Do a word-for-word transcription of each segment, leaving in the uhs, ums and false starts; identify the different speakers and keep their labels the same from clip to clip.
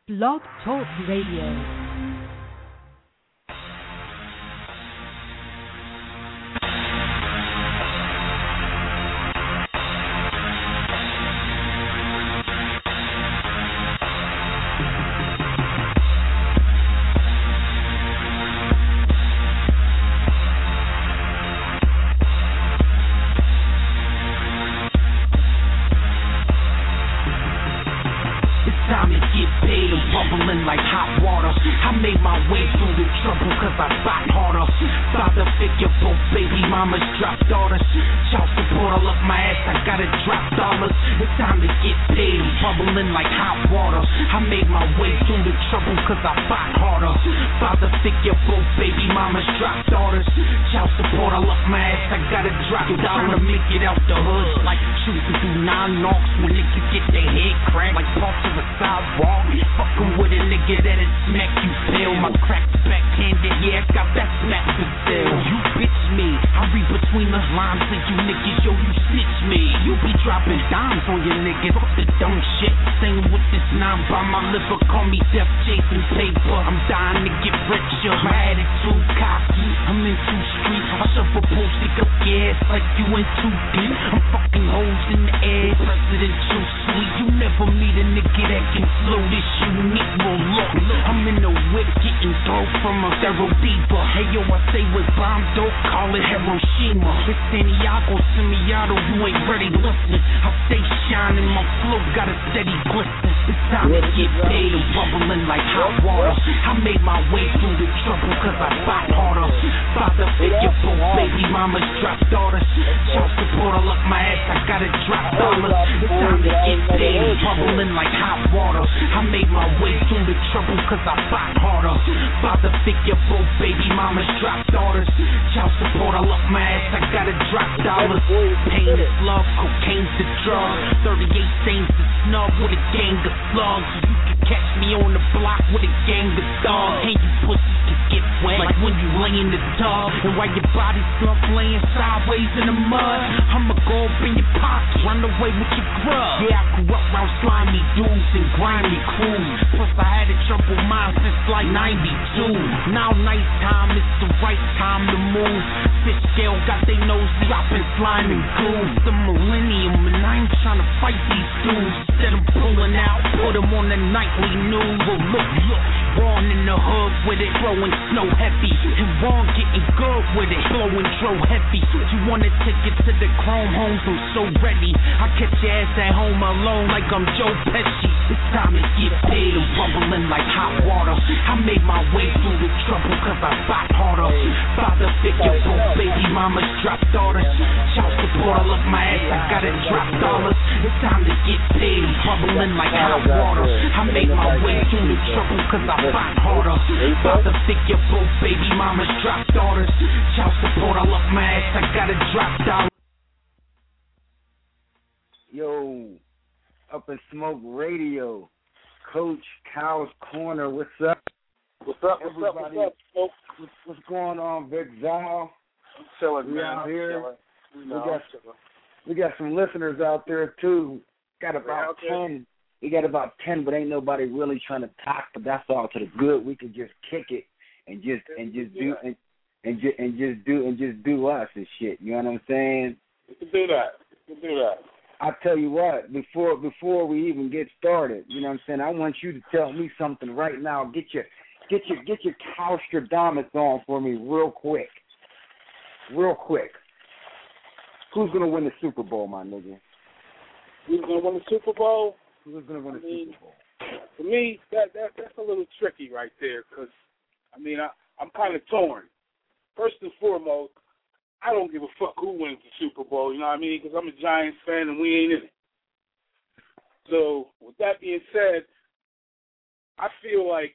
Speaker 1: Blog Talk Radio.
Speaker 2: Yo, Up in Smoke Radio, Coach Cal's Corner. What's up?
Speaker 3: What's up? What's
Speaker 2: Everybody,
Speaker 3: up? What's up? Smoke?
Speaker 2: What's, what's going on, Big Zal?
Speaker 3: I'm chilling,
Speaker 2: we
Speaker 3: man.
Speaker 2: out
Speaker 3: I'm
Speaker 2: here.
Speaker 3: chilling. We,
Speaker 2: we
Speaker 3: know,
Speaker 2: got we got some listeners out there too. Got about ten. We got about ten, but ain't nobody really trying to talk. But that's all to the good. We can just kick it and just and just do and and just and just do and just do us and shit. You know what I'm saying?
Speaker 3: We can do that. We can do that.
Speaker 2: I tell you what, before before we even get started, you know what I'm saying, I want you to tell me something right now. Get your get your get your Calstradamus on for me real quick. Real quick. Who's gonna win the Super Bowl, my nigga?
Speaker 3: Who's gonna win the Super Bowl?
Speaker 2: Who's gonna win the
Speaker 3: I mean,
Speaker 2: Super Bowl?
Speaker 3: For me, that, that that's a little tricky right there, because I mean I I'm kind of torn. First and foremost, I don't give a fuck who wins the Super Bowl, you know what I mean? Because I'm a Giants fan and we ain't in it. So, with that being said, I feel like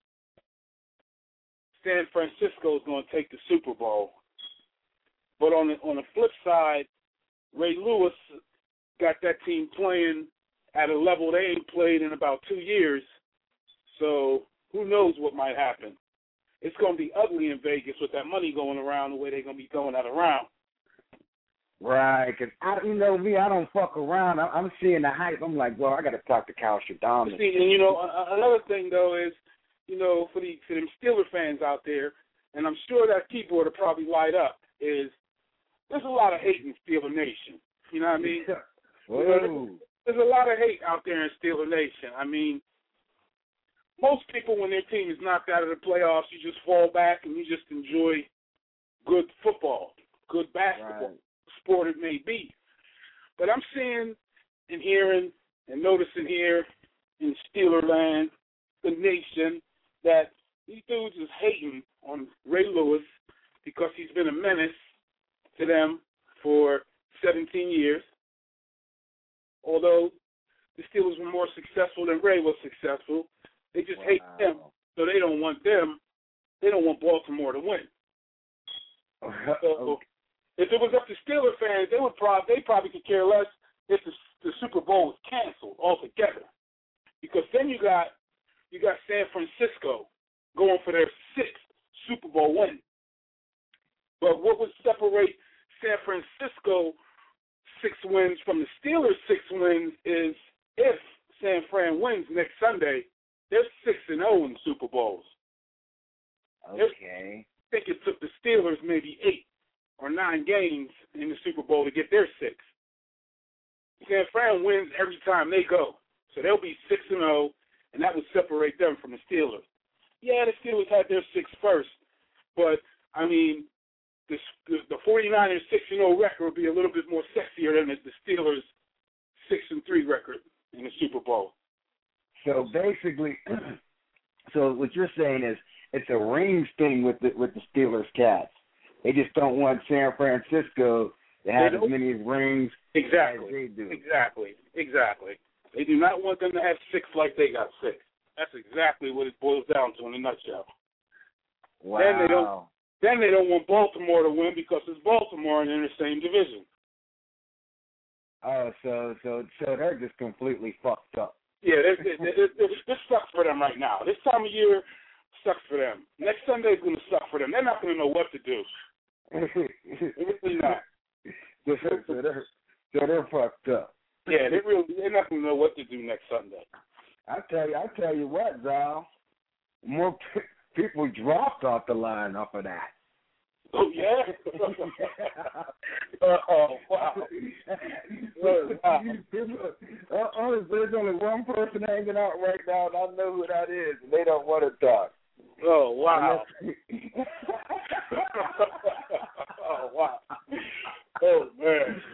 Speaker 3: San Francisco is going to take the Super Bowl. But on the, on the flip side, Ray Lewis got that team playing at a level they ain't played in about two years. So, who knows what might happen. It's going to be ugly in Vegas with that money going around the way they're going to be throwing that around.
Speaker 2: Right, because I, you know me, I don't fuck around. I, I'm seeing the hype. I'm like, well, I got to talk to Kyle Stradamus.
Speaker 3: See, and you know, a- another thing though is, you know, for the for them Steeler fans out there, and I'm sure that keyboard will probably light up. Is there's a lot of hate in Steeler Nation. You know what I mean?
Speaker 2: Whoa.
Speaker 3: You know, there's, there's a lot of hate out there in Steeler Nation. I mean, most people when their team is knocked out of the playoffs, you just fall back and you just enjoy good football, good basketball.
Speaker 2: Right.
Speaker 3: Sport it may be. But I'm seeing and hearing and noticing here in Steelerland, the nation, that these dudes is hating on Ray Lewis because he's been a menace to them for seventeen years. Although the Steelers were more successful than Ray was successful, they just
Speaker 2: Wow.
Speaker 3: hate them, so they don't want them. They don't want Baltimore to win. So,
Speaker 2: Okay.
Speaker 3: if it was up to Steeler fans, they would probably they probably could care less if the, the Super Bowl was canceled altogether, because then you got you got San Francisco going for their sixth Super Bowl win. But what would separate San Francisco six wins from the Steelers six wins is if San Fran wins next Sunday, they're six and zero in Super Bowls.
Speaker 2: Okay.
Speaker 3: I think it took the Steelers maybe eight or nine games in the Super Bowl to get their six. San Fran wins every time they go, so they'll be six and zero, and that would separate them from the Steelers. Yeah, the Steelers had their six first, but I mean, the the 49ers six and zero record would be a little bit more sexier than the Steelers six and three record in the Super Bowl.
Speaker 2: So basically, so what you're saying is it's a rings thing with the with the Steelers cats. They just don't want San Francisco to have as many rings
Speaker 3: exactly.
Speaker 2: as they do.
Speaker 3: Exactly. Exactly. They do not want them to have six like they got six. That's exactly what it boils down to in a nutshell.
Speaker 2: Wow.
Speaker 3: Then they don't. Then they don't want Baltimore to win because it's Baltimore and they're in the same division.
Speaker 2: Oh, so so so they're just completely fucked up.
Speaker 3: Yeah, this, this, this, this sucks for them right now. This time of year sucks for them. Next Sunday is going to suck for them. They're not going to know what to do. They're really not.
Speaker 2: so, so, they're, so they're fucked up.
Speaker 3: Yeah, they really they're not going to know what to do next Sunday.
Speaker 2: I tell you, I tell you what, Zal. More p- people dropped off the line off of that.
Speaker 3: Oh yeah. Oh wow.
Speaker 2: uh, honestly, there's only one person hanging out right now, and I know who that is, and they don't want to talk.
Speaker 3: Oh wow. Oh wow. Oh man.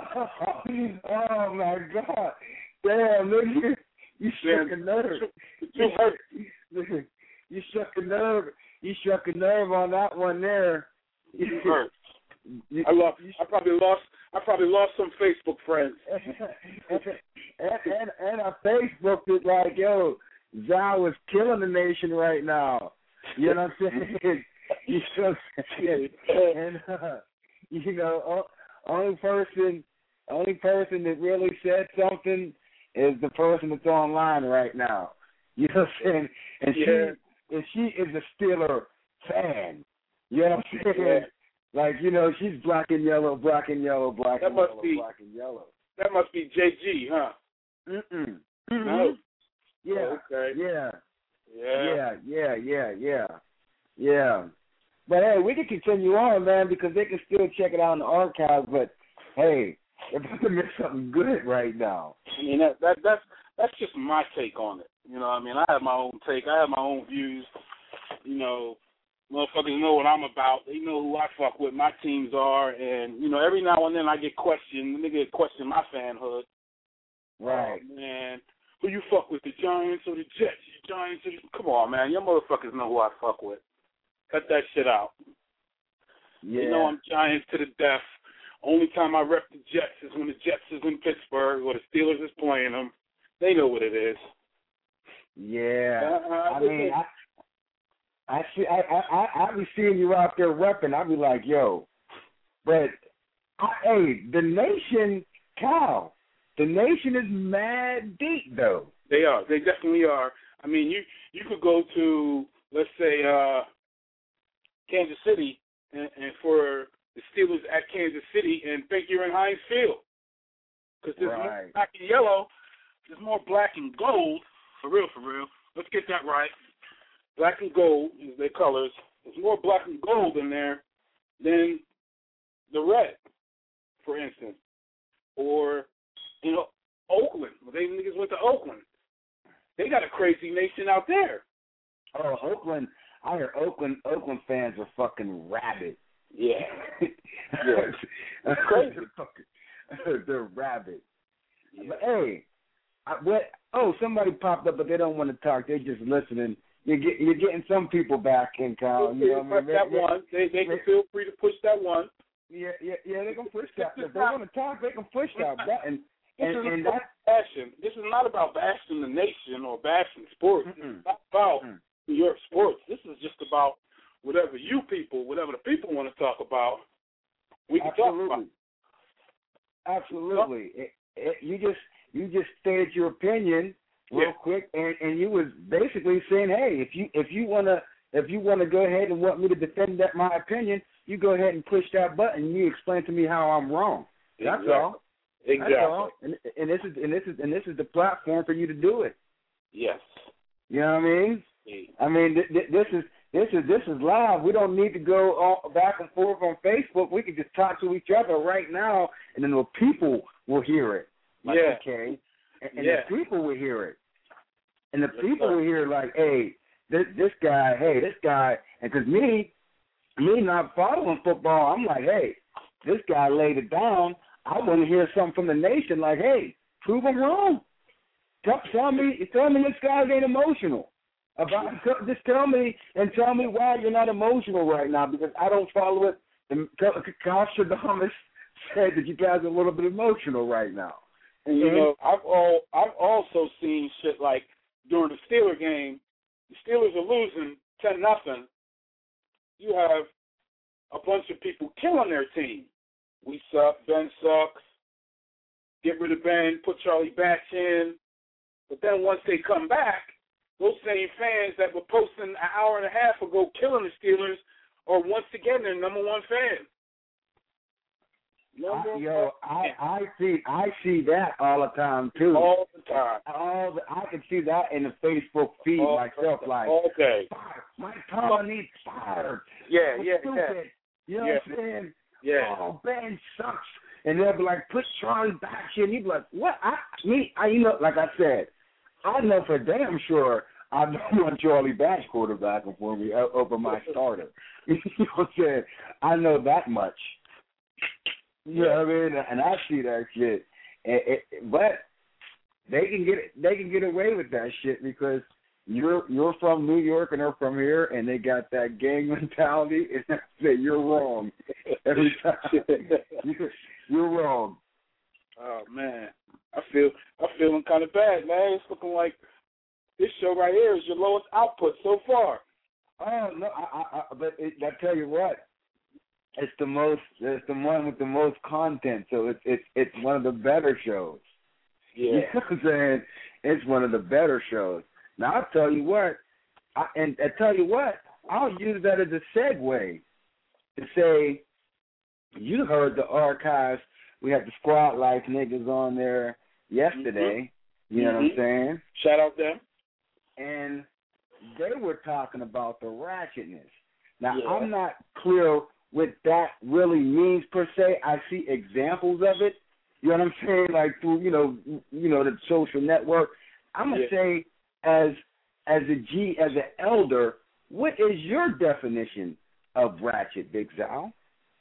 Speaker 2: Oh, oh my God. Damn, look, you, you shook a nerve.
Speaker 3: You hurt.
Speaker 2: Listen, you shook a nerve. You struck a nerve on that one there.
Speaker 3: You hurt. I lost. I probably lost. I probably lost some Facebook friends.
Speaker 2: and, and and I Facebooked it like, yo, Zal is killing the nation right now. You know what I'm saying? You know, and uh, you know, only person, only person that really said something is the person that's online right now. You know what I'm saying? And
Speaker 3: yeah.
Speaker 2: she, and she is a Steeler fan. You know what I'm saying? Yeah. Like, you know, she's black and yellow, black and yellow, black
Speaker 3: that
Speaker 2: and
Speaker 3: must
Speaker 2: yellow,
Speaker 3: be,
Speaker 2: black and yellow.
Speaker 3: That must be J G, huh?
Speaker 2: Mm-mm.
Speaker 3: Mm-hmm. No.
Speaker 2: Yeah.
Speaker 3: Oh, okay.
Speaker 2: Yeah.
Speaker 3: Yeah.
Speaker 2: Yeah, yeah, yeah, yeah. Yeah. But, hey, we can continue on, man, because they can still check it out in the archives. But, hey, they're about to miss something good right now.
Speaker 3: I mean, that, that that's that's just my take on it. You know what I mean? I have my own take. I have my own views. You know, motherfuckers know what I'm about. They know who I fuck with. My teams are. And, you know, every now and then I get questioned. Nigga question my fanhood.
Speaker 2: Right.
Speaker 3: Oh, man. Who you fuck with, the Giants or the Jets? The Giants or the... Come on, man. Your motherfuckers know who I fuck with. Cut that shit out.
Speaker 2: Yeah.
Speaker 3: You know I'm Giants to the death. Only time I rep the Jets is when the Jets is in Pittsburgh or the Steelers is playing them. They know what it is.
Speaker 2: Yeah.
Speaker 3: Uh, I,
Speaker 2: I mean, I, I see. I I I be seeing you out there repping. I be like, yo, but I, hey, the nation, Cal, the nation is mad deep though.
Speaker 3: They are. They definitely are. I mean, you you could go to, let's say, uh, Kansas City, and, and for the Steelers at Kansas City and think you're in Heinz Field. Because there's
Speaker 2: right.
Speaker 3: more black and yellow. There's more black and gold. For real, for real. Let's get that right. Black and gold is their colors. There's more black and gold in there than the red, for instance. Or, you know, Oakland. Well, they niggas went to Oakland. They got a crazy nation out there.
Speaker 2: Oh, Oakland. I hear Oakland Oakland fans are fucking rabid.
Speaker 3: Yeah.
Speaker 2: yeah.
Speaker 3: Crazy.
Speaker 2: They're rabid.
Speaker 3: Yeah.
Speaker 2: But hey, I, what? Oh, somebody popped up, but they don't want to talk. They're just listening. You're, get, you're getting some people back in, Kyle. You know what I mean?
Speaker 3: That one. They, they can feel free to push that one.
Speaker 2: Yeah, yeah, yeah. They can push that. If they want to talk, they can push that button. And,
Speaker 3: this is
Speaker 2: and
Speaker 3: not bashing. This is not about bashing the nation or bashing sports.
Speaker 2: Mm-mm.
Speaker 3: It's not about
Speaker 2: Mm-mm.
Speaker 3: New York sports. This is just about whatever you people, whatever the people want to talk about. We can
Speaker 2: Absolutely.
Speaker 3: talk about.
Speaker 2: Absolutely. It, it, you just you just stated your opinion real
Speaker 3: Yeah.
Speaker 2: quick, and, and you was basically saying, hey, if you if you wanna if you wanna go ahead and want me to defend that my opinion, you go ahead and push that button. And you explain to me how I'm wrong. That's
Speaker 3: Exactly.
Speaker 2: all.
Speaker 3: Exactly.
Speaker 2: That's all. And, and this is and this is and this is the platform for you to do it.
Speaker 3: Yes.
Speaker 2: You know what I mean?
Speaker 3: Yeah.
Speaker 2: I mean, th- th- this is this is this is live. We don't need to go all back and forth on Facebook. We can just talk to each other right now, and then the people will hear it. Like,
Speaker 3: Yeah.
Speaker 2: okay, and, and
Speaker 3: Yeah.
Speaker 2: the people will hear it, and the
Speaker 3: Yes,
Speaker 2: people
Speaker 3: sir.
Speaker 2: will hear like, hey, this this guy, hey, this guy, and because me, me not following football, I'm like, hey, this guy laid it down. I want to hear something from the nation, like, hey, prove him wrong. Tell, tell me, tell me this guy ain't emotional. About just tell me and tell me why you're not emotional right now, because I don't follow it. And Kyle Stradamus said that you guys are a little bit emotional right now.
Speaker 3: And you know, I've all I've also seen shit like during the Steeler game, the Steelers are losing ten nothing. You have a bunch of people killing their team. We suck, Ben sucks, get rid of Ben, put Charlie Batch in. But then once they come back, those same fans that were posting an hour and a half ago killing the Steelers are once again their number one fan. Number
Speaker 2: I, yo, I, I see I see that all the time too.
Speaker 3: All the time.
Speaker 2: All the, I can see that in the Facebook feed
Speaker 3: all
Speaker 2: myself, like,
Speaker 3: okay.
Speaker 2: fire. Mike Tomlin needs fired.
Speaker 3: Yeah,
Speaker 2: That's
Speaker 3: yeah,
Speaker 2: stupid.
Speaker 3: yeah.
Speaker 2: You know
Speaker 3: yeah.
Speaker 2: what I'm saying?
Speaker 3: Yeah.
Speaker 2: Oh, Ben sucks. And they'll be like, put Charlie back here. And you'd be like, what? I, me, I, you know, like I said, I know for damn sure I don't want Charlie Batch quarterbacking for me over my starter. You know what I'm saying? I know that much. You know what I mean? And I see that shit. And, it, but they can get they can get away with that shit because you're you're from New York and they're from here, and they got that gang mentality. And I say you're wrong every time. you're, you're wrong.
Speaker 3: Oh man, I feel I'm feeling kind of bad, man. It's looking like this show right here is your lowest output so far.
Speaker 2: Oh no, I, I, I but it, I tell you what, it's the most, it's the one with the most content. So it's it's it's one of the better shows.
Speaker 3: Yeah,
Speaker 2: you know what I'm saying? It's one of the better shows. Now I'll tell you what, I, and I tell you what, I'll use that as a segue to say, you heard the archives. We had the Squad Life niggas on there yesterday. Mm-hmm. You know mm-hmm. what I'm saying?
Speaker 3: Shout out them.
Speaker 2: And they were talking about the ratchetness. Now,
Speaker 3: yeah.
Speaker 2: I'm not clear what that really means per se. I see examples of it. You know what I'm saying? Like through, you know, you know, the social network. I'm gonna yeah. say, as as a G, as an elder, what is your definition of ratchet, Big Zal?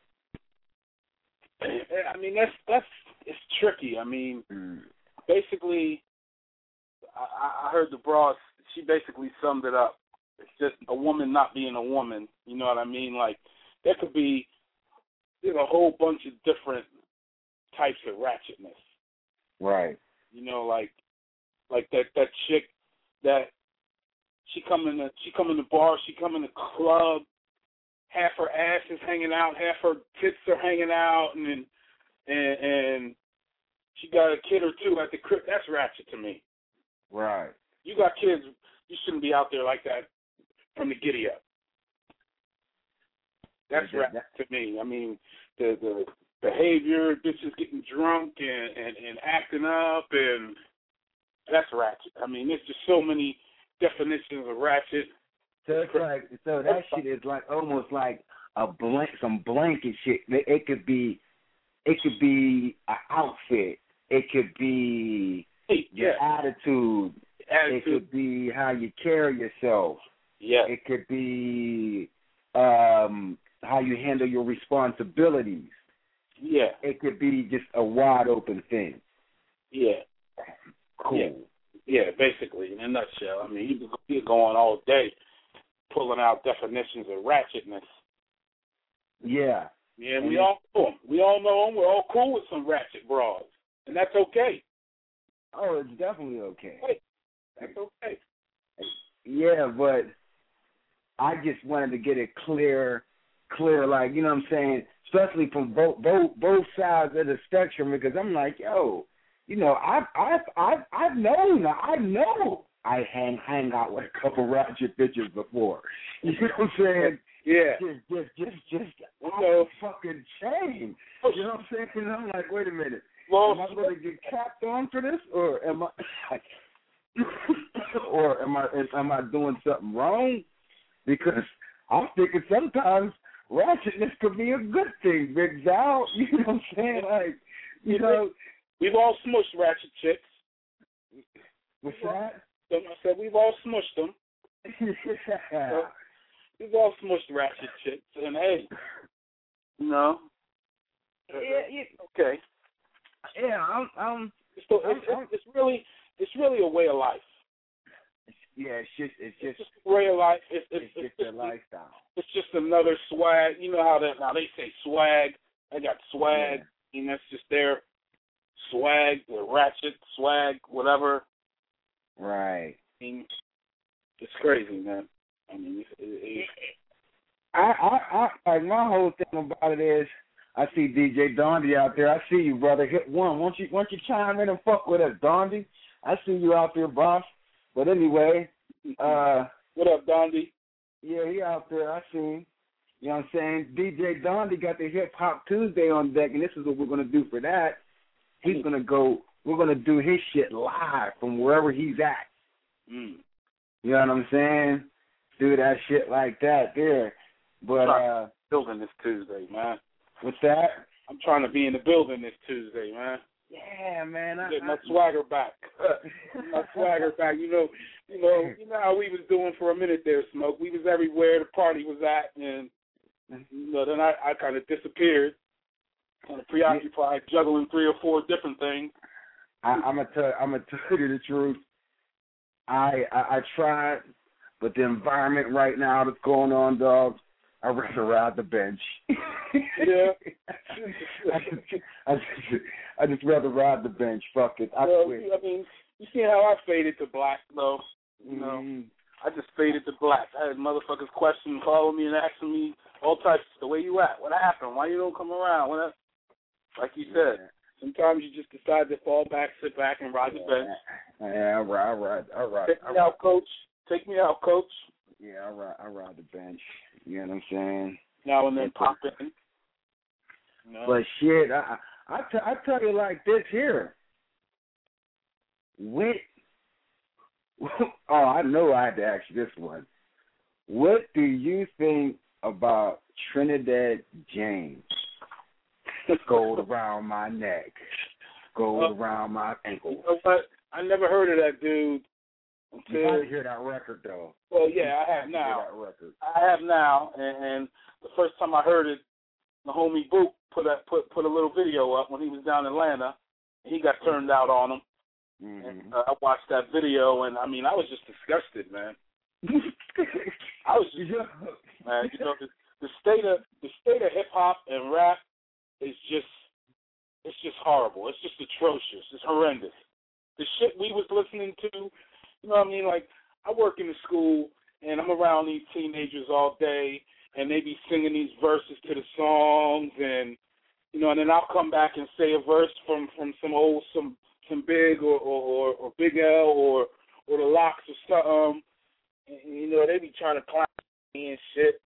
Speaker 3: I mean, that's that's it's tricky. I mean, mm. basically, I, I heard the broad. She basically summed it up. It's just a woman not being a woman. You know what I mean? Like, there could be there's a whole bunch of different types of ratchetness.
Speaker 2: Right.
Speaker 3: You know, like like that that chick that she come in the she come in the bar, she come in the club, half her ass is hanging out, half her tits are hanging out, and and and she got a kid or two at the crib. That's ratchet to me.
Speaker 2: Right.
Speaker 3: You got kids, you shouldn't be out there like that from the giddy up. That's
Speaker 2: that,
Speaker 3: rap
Speaker 2: that,
Speaker 3: to me. I mean, the the behavior, bitches getting drunk and, and, and acting up, and that's ratchet. I mean, there's just so many definitions of ratchet.
Speaker 2: So it's like, so that shit is like almost like a blank, some blanket shit. It, it could be, it could be an outfit. It could be your
Speaker 3: yeah.
Speaker 2: attitude.
Speaker 3: attitude.
Speaker 2: It could be how you carry yourself.
Speaker 3: Yeah.
Speaker 2: It could be um, how you handle your responsibilities.
Speaker 3: Yeah.
Speaker 2: It could be just a wide open thing.
Speaker 3: Yeah.
Speaker 2: Cool.
Speaker 3: Yeah, yeah, basically, in a nutshell. I mean, he could be going all day pulling out definitions of ratchetness.
Speaker 2: Yeah.
Speaker 3: Yeah,
Speaker 2: and
Speaker 3: we all know them. We all know them. We're all cool with some ratchet broads, and that's okay.
Speaker 2: Oh, it's definitely okay.
Speaker 3: Hey, that's okay.
Speaker 2: Yeah, but I just wanted to get it clear, clear, like, you know what I'm saying, especially from both both both sides of the spectrum, because I'm like, yo, you know, I've I've I've I've known, I know I hang hang out with a couple ratchet bitches before. You know what I'm saying?
Speaker 3: Yeah.
Speaker 2: Just just just just
Speaker 3: you
Speaker 2: know, fucking shame. You know what I'm saying? And I'm like, wait a minute.
Speaker 3: Well,
Speaker 2: am I going to get capped on for this, or am I, or am I am I doing something wrong? Because I'm thinking sometimes ratchetness could be a good thing, Big Zal. You know what I'm saying? Like, you know,
Speaker 3: we've all smushed ratchet chicks.
Speaker 2: What's that?
Speaker 3: I said we've all smushed them.
Speaker 2: Yeah.
Speaker 3: So, we've all smushed ratchet chicks, and hey, you know,
Speaker 2: yeah, yeah.
Speaker 3: okay.
Speaker 2: Yeah, I'm. I'm
Speaker 3: it's, it's, it's, it's really, it's really a way of life.
Speaker 2: Yeah, it's just, it's just,
Speaker 3: it's just a way of life. It's, it's,
Speaker 2: it's, it's
Speaker 3: just
Speaker 2: a lifestyle.
Speaker 3: It's just another swag. You know how that now they say swag. I got swag,
Speaker 2: yeah.
Speaker 3: and that's just their swag, the ratchet swag, whatever.
Speaker 2: Right.
Speaker 3: I mean, it's crazy, man. I mean, it, it,
Speaker 2: I, I, I, like my whole thing about it is, I see D J Dondi out there. I see you, brother. Hit one. Won't you, won't you chime in and fuck with us, Dondi? I see you out there, boss. But anyway, uh,
Speaker 3: what up, Dondi?
Speaker 2: Yeah, he out there. I see him. You know what I'm saying? D J Dondi got the Hip Hop Tuesday on deck, and this is what we're gonna do for that. He's gonna go. We're gonna do his shit live from wherever he's at.
Speaker 3: Mm.
Speaker 2: You know what I'm saying? Do that shit like that there. But uh,
Speaker 3: building this Tuesday, man.
Speaker 2: What's that?
Speaker 3: I'm trying to be in the building this Tuesday, man.
Speaker 2: Yeah, man. I,
Speaker 3: Get my
Speaker 2: I,
Speaker 3: swagger back. my swagger back. You know, you know, you know how we was doing for a minute there, Smoke. We was everywhere the party was at, and you know, then I, I kind of disappeared, kind of preoccupied, juggling three or four different things.
Speaker 2: I, I'm gonna tell. I'm gonna tell you the truth. I, I I tried, but the environment right now that's going on, dog. I'd rather ride the bench.
Speaker 3: Yeah.
Speaker 2: I, just, I, just, I just rather ride the bench. Fuck it. I
Speaker 3: well,
Speaker 2: quit.
Speaker 3: I mean, you see how I faded to black, though? You know,
Speaker 2: mm-hmm.
Speaker 3: I just faded to black. I had motherfuckers questioning, calling me and asking me all types of, the way you at? What happened? Why you don't come around? What? Like you said, yeah. Sometimes you just decide to fall back, sit back, and ride
Speaker 2: yeah.
Speaker 3: the bench.
Speaker 2: Yeah, I ride, I ride, I ride.
Speaker 3: Take me
Speaker 2: I
Speaker 3: out, coach. Take me out, coach.
Speaker 2: Yeah, I ride, I ride the bench. You know what I'm saying?
Speaker 3: Now and then pop in. No.
Speaker 2: But shit, I I, t- I tell you like this here. What? Oh, I know I had to ask you this one. What do you think about Trinidad James? Gold around my neck, gold uh, around my ankles.
Speaker 3: You know what? I never heard of that dude. Until,
Speaker 2: you gotta hear that record though.
Speaker 3: Well, yeah, I have now.
Speaker 2: That record.
Speaker 3: I have now, and, and the first time I heard it, the homie Boop put a put put a little video up when he was down in Atlanta. He got turned out on him,
Speaker 2: mm-hmm.
Speaker 3: and uh, I watched that video, and I mean, I was just disgusted, man. I was just, man, you know, the, the state of the state of hip hop and rap is just, it's just horrible. It's just atrocious. It's horrendous. The shit we was listening to. You know what I mean? Like, I work in the school, and I'm around these teenagers all day, and they be singing these verses to the songs, and, you know, and then I'll come back and say a verse from, from some old, some some Big or, or, or Big L or or the Locks or something. And, you know, they be trying to clown me and shit.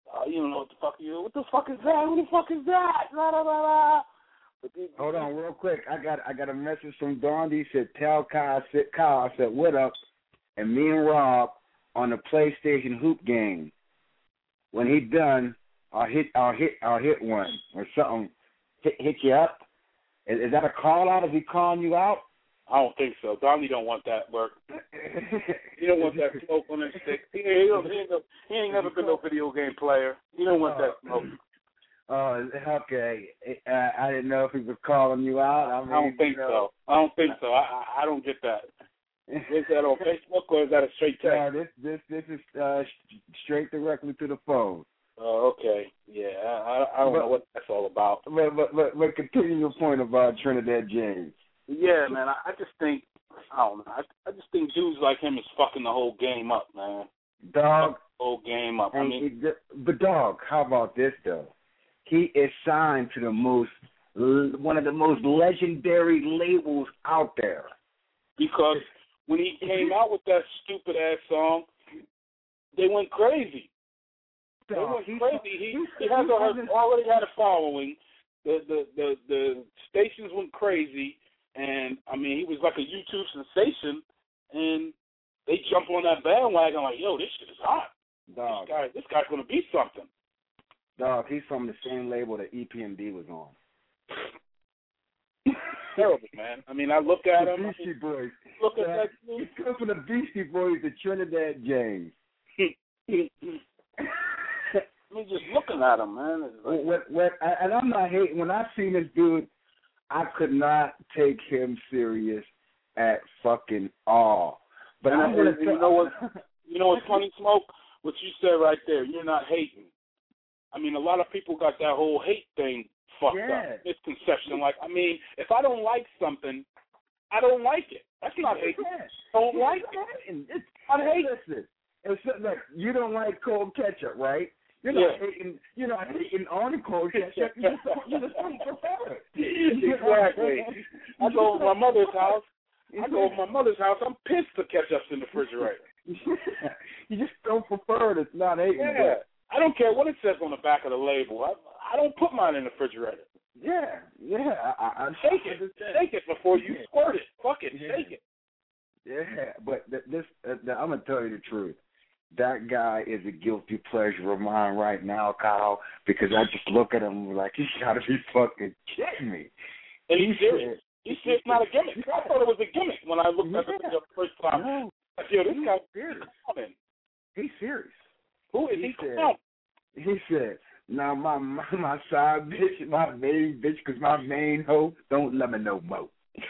Speaker 3: uh, you don't know what the fuck you. What the fuck is that? Who the fuck is that? Blah, blah, blah, blah. But these,
Speaker 2: Hold on, real quick. I got I got a message from Don. He said, "Tell Kyle." I said, "Kyle." I said, "What up?" And me and Rob on the PlayStation hoop game. When he done, I'll hit I'll hit I'll hit one or something. Hit hit you up. Is, is that a call out? Is he calling you out?
Speaker 3: I don't think so. Donnie don't want that work. He don't want that smoke on his stick. He, he, don't, he, ain't, no, he ain't never been no video game player. He don't want that smoke.
Speaker 2: Oh, okay. Uh, I didn't know if he was calling you out. I, mean,
Speaker 3: I don't think
Speaker 2: you know.
Speaker 3: so. I don't think so. I, I, I don't get that. Is that on Facebook or is that a straight text?
Speaker 2: No, this this this is uh, straight directly to the phone.
Speaker 3: Oh, okay. Yeah, I, I don't but, know what that's all about.
Speaker 2: But, but, but, but continue your point about Trinidad James.
Speaker 3: Yeah, man, I, I just think, I don't know, I, I just think dudes like him is fucking the whole game up, man.
Speaker 2: Dog.
Speaker 3: The whole game up. I mean,
Speaker 2: it, but, dog, how about this, though? He is signed to the most, one of the most legendary labels out there.
Speaker 3: Because when he came out with that stupid-ass song, they went crazy. They went crazy. He, he has a, already had a following. The, the, the, the stations went crazy. And, I mean, he was like a YouTube sensation, and they jumped on that bandwagon like, yo, this shit is hot.
Speaker 2: Dog.
Speaker 3: This guy, this guy's going to be something.
Speaker 2: Dog, he's from the same label that E P M D was on.
Speaker 3: Terrible, man. I mean, I look at
Speaker 2: the
Speaker 3: him.
Speaker 2: Beastie Boys.
Speaker 3: Look at that dude.
Speaker 2: He comes from the Beastie Boys to Trinidad James.
Speaker 3: I mean, just looking at him, man. It's like,
Speaker 2: what, what, and I'm not hating. When I seen this dude, I could not take him serious at fucking all. But
Speaker 3: and
Speaker 2: I'm
Speaker 3: I,
Speaker 2: gonna
Speaker 3: you know what? You know what's funny, Smoke? What you said right there. You're not hating. I mean, a lot of people got that whole hate thing fucked
Speaker 2: yeah.
Speaker 3: up. Misconception. Like, I mean, if I don't like something, I don't like it. That's not hating.
Speaker 2: Yeah.
Speaker 3: Don't like
Speaker 2: it. It's
Speaker 3: not hating.
Speaker 2: Listen, it's like you don't like cold ketchup, right? You're not
Speaker 3: yeah.
Speaker 2: hating. You're not hating on the cold ketchup. You just don't. You just don't prefer it.
Speaker 3: Exactly. I go over my mother's house. I go over my mother's house. I'm pissed the ketchup's in the refrigerator.
Speaker 2: You just don't prefer it. It's not hating.
Speaker 3: Yeah. But I don't care what it says on the back of the label. I, I don't put mine in the refrigerator.
Speaker 2: Yeah, yeah. I, I,
Speaker 3: shake
Speaker 2: I
Speaker 3: it. Shake it before you
Speaker 2: yeah.
Speaker 3: squirt it. Fuck it.
Speaker 2: Yeah.
Speaker 3: Shake it.
Speaker 2: Yeah, but th- this, uh, th- I'm going to tell you the truth. That guy is a guilty pleasure of mine right now, Kyle, because I just look at him like, he's got to be fucking kidding me.
Speaker 3: And he's serious. He's serious, not a gimmick. I thought it was a gimmick when I looked
Speaker 2: yeah.
Speaker 3: at it the first time.
Speaker 2: No.
Speaker 3: Like, yo, this
Speaker 2: he's
Speaker 3: guy's
Speaker 2: serious.
Speaker 3: coming.
Speaker 2: He's serious.
Speaker 3: Who is
Speaker 2: he?
Speaker 3: He
Speaker 2: said,
Speaker 3: coming?
Speaker 2: He said, now my, my my side bitch, my main bitch, because my main hoe don't let me no more.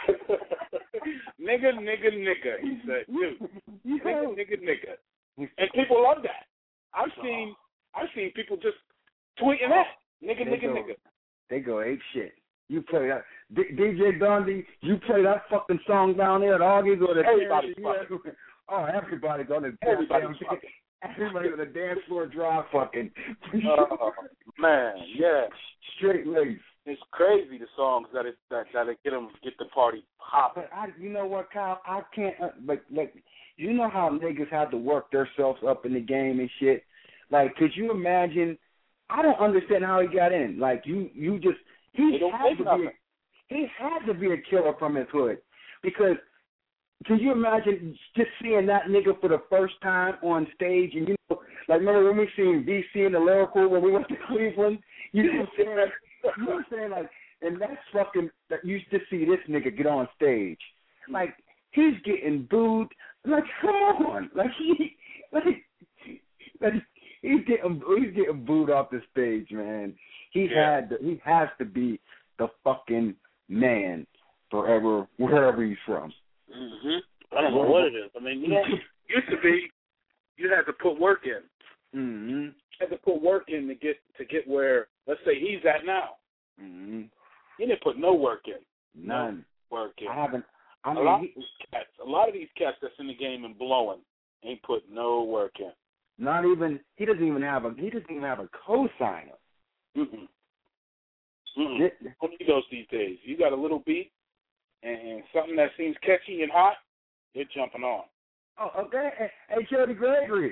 Speaker 3: Nigga, nigga, nigga, he said, dude. Nigga, nigga, nigga. And people love that. I've seen I've seen people just tweeting that. Nigga, they nigga,
Speaker 2: go,
Speaker 3: nigga.
Speaker 2: They go ape shit. You play that. D- D J Dundee, you play that fucking song down there at Augie's or the
Speaker 3: Everybody's
Speaker 2: fucking. Oh, everybody's on the
Speaker 3: Everybody's fucking.
Speaker 2: Everybody on the dance floor dry fucking.
Speaker 3: Oh, man, yeah.
Speaker 2: Straight lace.
Speaker 3: It's crazy the songs that it that that it get them get the party hopping.
Speaker 2: But I, you know what, Kyle? I can't. Uh, but like, you know how niggas have to work themselves up in the game and shit. Like, could you imagine? I don't understand how he got in. Like, you, you just he had to be. A, he had to be a killer from his hood, because can you imagine just seeing that nigga for the first time on stage? And you know, like, remember when we seen B C in the Lyrical when we went to Cleveland? You know what I'm saying? You know what I'm saying? Like, and that's fucking, that you used to see this nigga get on stage. Like, he's getting booed. Like, come on. Like, he, like, like he's getting, he's getting booed off the stage, man. He
Speaker 3: yeah.
Speaker 2: had to, he has to be the fucking man forever, wherever he's from.
Speaker 3: Mm-hmm. I don't know what it is. I mean, you know, used to be, you had to put work in.
Speaker 2: Mm-hmm.
Speaker 3: You had to put work in to get to get where, let's say, he's at now.
Speaker 2: Mm-hmm.
Speaker 3: He didn't put no work in.
Speaker 2: None.
Speaker 3: No work in.
Speaker 2: I haven't. I mean,
Speaker 3: a, lot
Speaker 2: he,
Speaker 3: of these cats, a lot of these cats that's in the game and blowing ain't put no work in.
Speaker 2: Not even. He doesn't even have a. He doesn't even have a co-signer.
Speaker 3: Mm-mm. Mm-mm. Don't need those these days. You got a little beat and something that seems catchy and hot, you're jumping on.
Speaker 2: Oh, okay. Hey, Jody Gregory.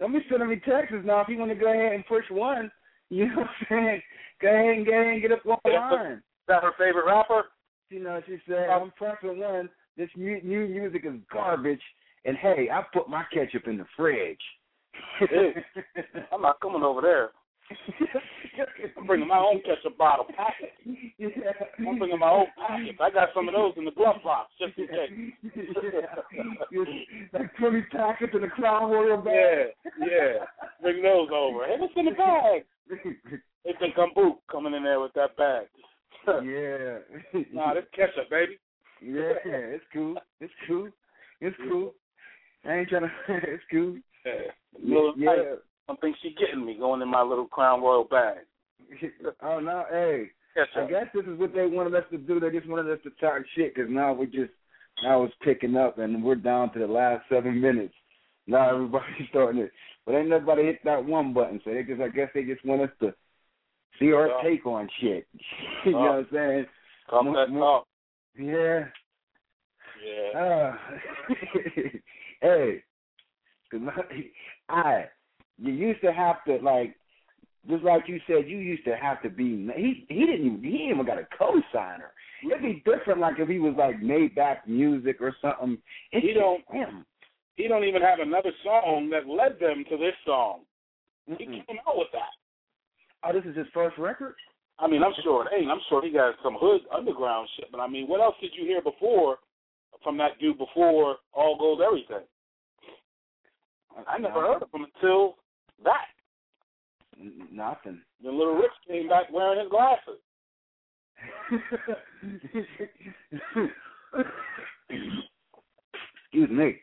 Speaker 2: don't be sending me texts now. If you want to go ahead and push one, you know what I'm saying? Go ahead and go ahead and get up on the line.
Speaker 3: Is that her favorite rapper?
Speaker 2: You know, she said, I'm pressing one. This new, new music is garbage. And, hey, I put my ketchup in the fridge.
Speaker 3: Hey, I'm not coming over there. I'm bringing my own ketchup bottle packet. Yeah. I'm bringing my own packet. I got some of those in the glove box just in case.
Speaker 2: Yeah. Like twenty packets in a Crown Royal bag.
Speaker 3: Yeah, yeah. Bring those over. Hey, what's in the bag? They think I'm Boot coming in there with that bag.
Speaker 2: Yeah.
Speaker 3: Nah, this ketchup, baby.
Speaker 2: Yeah, it's cool. It's cool. It's cool. I ain't trying to. It's cool.
Speaker 3: Yeah. Little, yeah. I, I think she getting me going in my little Crown Royal bag.
Speaker 2: Oh, no, hey.
Speaker 3: Ketchup.
Speaker 2: I guess this is what they wanted us to do. They just wanted us to talk shit because now we just, now it's picking up and we're down to the last seven minutes. Now everybody's starting it. But ain't nobody hit that one button, so they just, I guess they just want us to see our
Speaker 3: oh.
Speaker 2: take on shit. You
Speaker 3: oh.
Speaker 2: know what I'm saying?
Speaker 3: Talk
Speaker 2: more,
Speaker 3: that
Speaker 2: more,
Speaker 3: talk.
Speaker 2: Yeah.
Speaker 3: Yeah.
Speaker 2: Uh, hey, cause my, I, you used to have to, like, just like you said, you used to have to be, he he didn't even, he even got a co-signer. It'd be different, like, if he was, like, made back music or something. It's
Speaker 3: he don't,
Speaker 2: him.
Speaker 3: He don't even have another song that led them to this song. Mm-mm. He came out with that.
Speaker 2: Oh, this is his first record?
Speaker 3: I mean, I'm sure it ain't. I'm sure he got some hood underground shit. But, I mean, what else did you hear before from that dude before All Gold Everything? I never heard of him until that.
Speaker 2: Nothing.
Speaker 3: Then Little Rich came back wearing his glasses.
Speaker 2: Excuse me.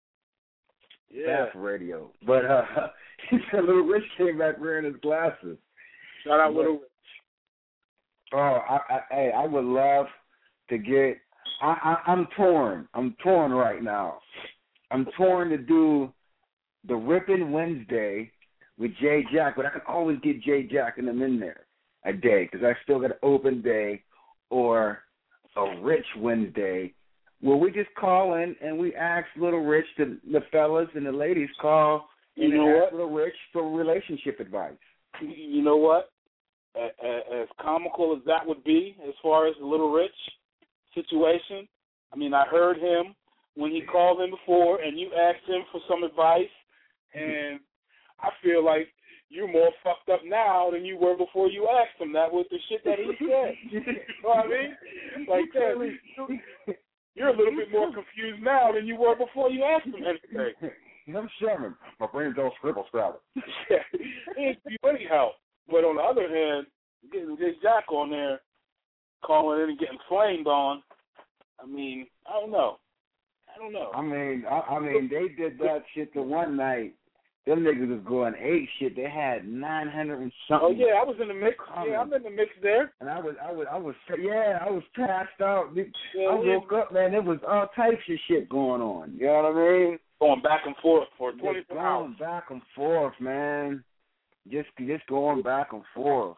Speaker 3: Yeah.
Speaker 2: Bad for radio. But uh, he said Little Rich came back wearing his glasses.
Speaker 3: Shout out
Speaker 2: but,
Speaker 3: Little Rich.
Speaker 2: Oh, I, I, hey, I would love to get. I, I, I'm torn. I'm torn right now. I'm torn to do the Rippin' Wednesday with Jay Jack, but I can always get Jay Jack and them in there a day because I still got an open day or a Rich Wednesday where we just call in and we ask Little Rich, the, the fellas and the ladies call
Speaker 3: you
Speaker 2: and
Speaker 3: know
Speaker 2: ask
Speaker 3: what?
Speaker 2: Little Rich for relationship advice.
Speaker 3: You know what? As comical as that would be as far as the Little Rich situation, I mean, I heard him when he called in before and you asked him for some advice, and I feel like you're more fucked up now than you were before you asked him that with the shit that he said. You know what I mean? Like that. You're a little bit more confused now than you were before you asked him anything.
Speaker 2: I'm Sherman. My brain's all scribble scrabble.
Speaker 3: Yeah, he ain't give you any help. But on the other hand, getting Jay Jack on there, calling in and getting flamed on, I mean, I don't know. I don't know.
Speaker 2: I mean, I, I mean, they did that shit the one night. Them niggas was going ape shit. They had nine hundred and something.
Speaker 3: Oh yeah, I was in the mix. Yeah, I'm in the mix there.
Speaker 2: And I was, I was, I was, yeah, I was passed out.
Speaker 3: Yeah,
Speaker 2: I woke
Speaker 3: yeah.
Speaker 2: up, man. There was all types of shit going on. You know what I mean?
Speaker 3: Going back and forth for twenty-four hours.
Speaker 2: Going back and forth, man. Just, just going back and forth.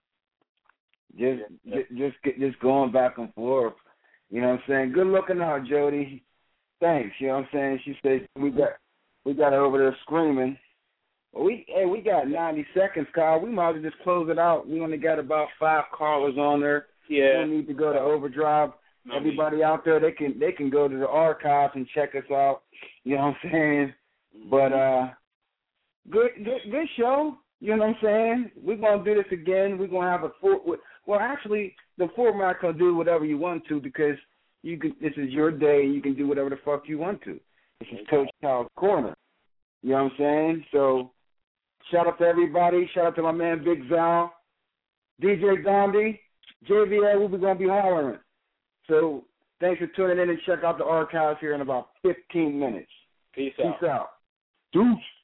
Speaker 2: Just,
Speaker 3: yeah.
Speaker 2: just, just, just going back and forth. You know what I'm saying? Good looking out, Jody. Thanks. You know what I'm saying? She said we got, we got her over there screaming. We, hey, we got ninety seconds, Kyle. We might as well just close it out. We only got about five callers on there.
Speaker 3: Yeah.
Speaker 2: We don't need to go to overdrive.
Speaker 3: No
Speaker 2: Everybody
Speaker 3: need.
Speaker 2: out there, they can, they can go to the archives and check us out. You know what I'm saying?
Speaker 3: Mm-hmm.
Speaker 2: But uh, good, good, good show. You know what I'm saying? We're gonna do this again. We're gonna have a four. Well, actually, the format can do whatever you want to because you can. This is your day. You can do whatever the fuck you want to. This is Coach Kyle's Corner. You know what I'm saying? So, shout out to everybody. Shout out to my man Big Zal, D J Gandhi, J V A. We're gonna be hollering. So, thanks for tuning in and check out the archives here in about fifteen minutes.
Speaker 3: Peace,
Speaker 2: Peace
Speaker 3: out.
Speaker 2: out. Deuce.